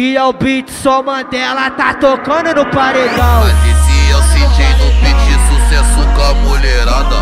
E é o beat, só Mandela tá tocando no paredão. Mas esse é o CJ no beat, sucesso com a mulherada.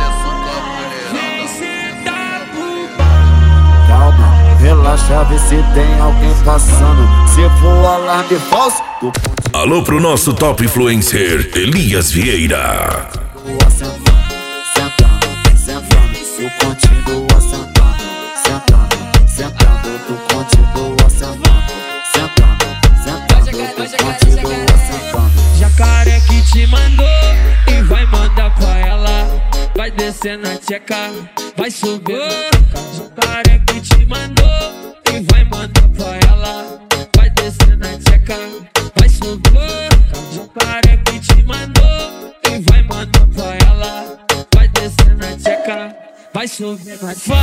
Calma, relaxa, vê se tem alguém passando. Se for alarme falso, tu continua. Alô pro nosso top influencer, Elias Vieira. Sentando, sentando, tu continua sentando. Sentando, sentando, tu continua sentando. Sentando, sentando, tu continua sentando. Jacaré que te mandou e vai mandar pra ela. Vai descer na tcheca, vai subir na tcheca. Jacaré que te mandou e vai mandar pra ela. Vai descer na tcheca, vai subir na tcheca. Jacaré que te mandou e vai mandar pra ela. Vai descer na tcheca, vai subir na tcheca.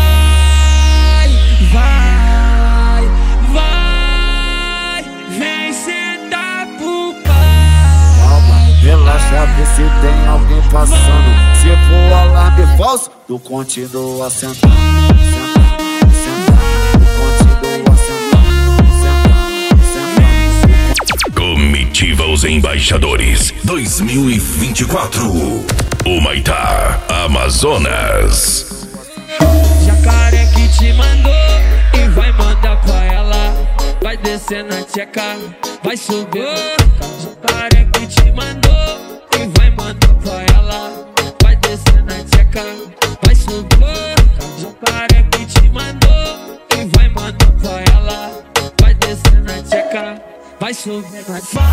Vai, vai, vem sentar pro pai. Calma, relaxa, vê se tem alguém passando. Se for alarme falso, tu continua sentando. Sentando, sentando, tu continua sentando. Sentando, sentando. Comitiva Os Embaixadores 2024. Humaitá, Amazonas. Jacaré que te mandou e vai mandar pra ela. Vai descer na tcheca, vai subir na tcheca. Jacaré que te mandou e vai mandar pra ela. Vai descer na tcheca, vai subir na tcheca. Jacaré que te mandou e vai mandar pra ela. Vai descer na tcheca, vai subir na tcheca.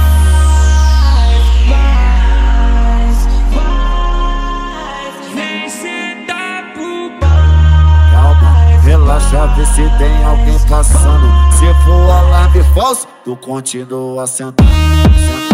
Vem sentar pro pai. Calma, relaxa, vê se tem alguém passando. Se for alarme falso, tu continua sentando. Sentando.